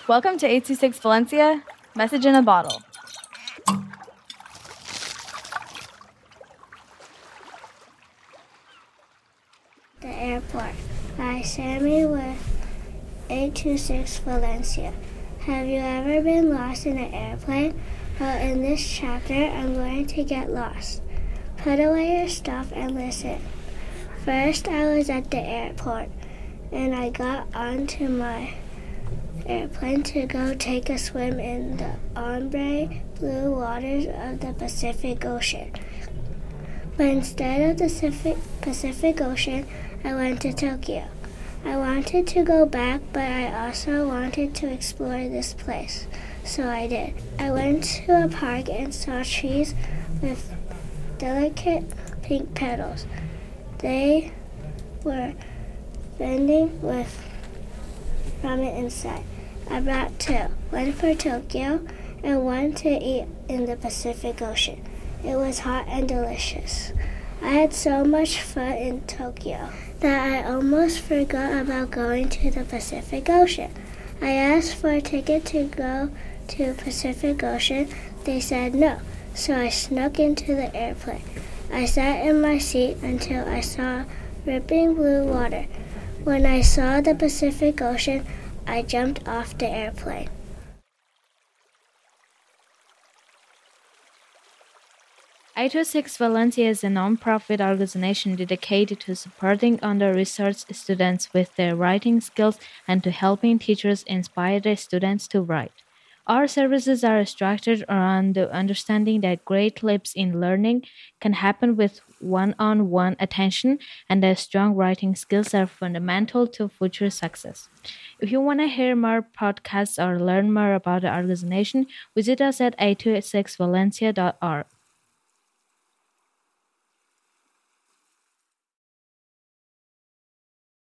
Welcome to 826 Valencia, Message in a Bottle. The Airport by Sammy with 826 Valencia. Have you ever been lost in an airplane? Well, in this chapter, I'm going to get lost. Put away your stuff and listen. First, I was at the airport, and I got onto my airplane to go take a swim in the ombre blue waters of the Pacific Ocean. But instead of the Pacific Ocean, I went to Tokyo. I wanted to go back, but I also wanted to explore this place, so I did. I went to a park and saw trees with delicate pink petals. They were bending from it inside. I brought two, one for Tokyo and one to eat in the Pacific Ocean. It was hot and delicious. I had so much fun in Tokyo that I almost forgot about going to the Pacific Ocean. I asked for a ticket to go to Pacific Ocean. They said no, so I snuck into the airplane. I sat in my seat until I saw rippling blue water. When I saw the Pacific Ocean, I jumped off the airplane. Six Valencia is a non-profit organization dedicated to supporting under-researched students with their writing skills and to helping teachers inspire their students to write. Our services are structured around the understanding that great leaps in learning can happen with one-on-one attention and that strong writing skills are fundamental to future success. If you want to hear more podcasts or learn more about the organization, visit us at a26valencia.org.